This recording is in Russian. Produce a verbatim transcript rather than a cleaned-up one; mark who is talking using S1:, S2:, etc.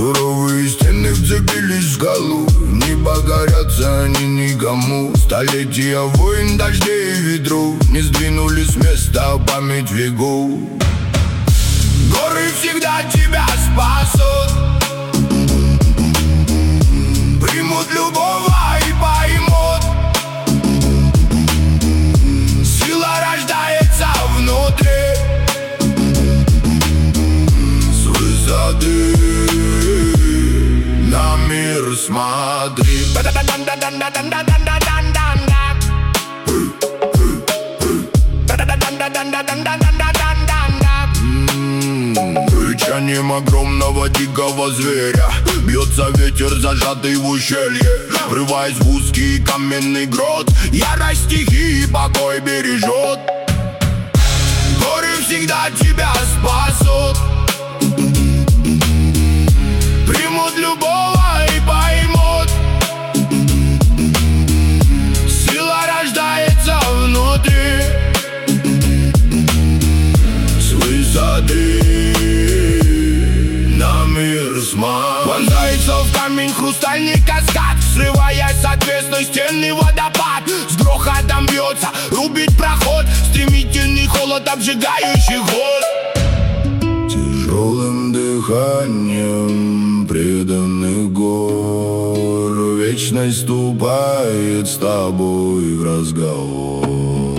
S1: Суровые стены вцепились в скалу, не покорятся они никому. Столетия войн, дождей и ветру не сдвинули с места память веков. Горы всегда тебя спасут, примут любого и поймут. Сила рождается внутри, с высоты на мир смотри. Рычанием огромного дикого зверя бьется ветер, зажатый в ущелье, врываясь в узкий каменный грот. Ярость стихии покой бережет. Горы всегда тебя спасут, примут любого и поймут. Сила рождается внутри, с высоты на мир смотри. Вонзается в камень хрустальный каскад, срываясь с отвесной стены водопад. С грохотом бьется, рубит проход, стремительный холод, обжигающий год. Тяжелым дыханием преданных гор вечность вступает с тобой в разговор.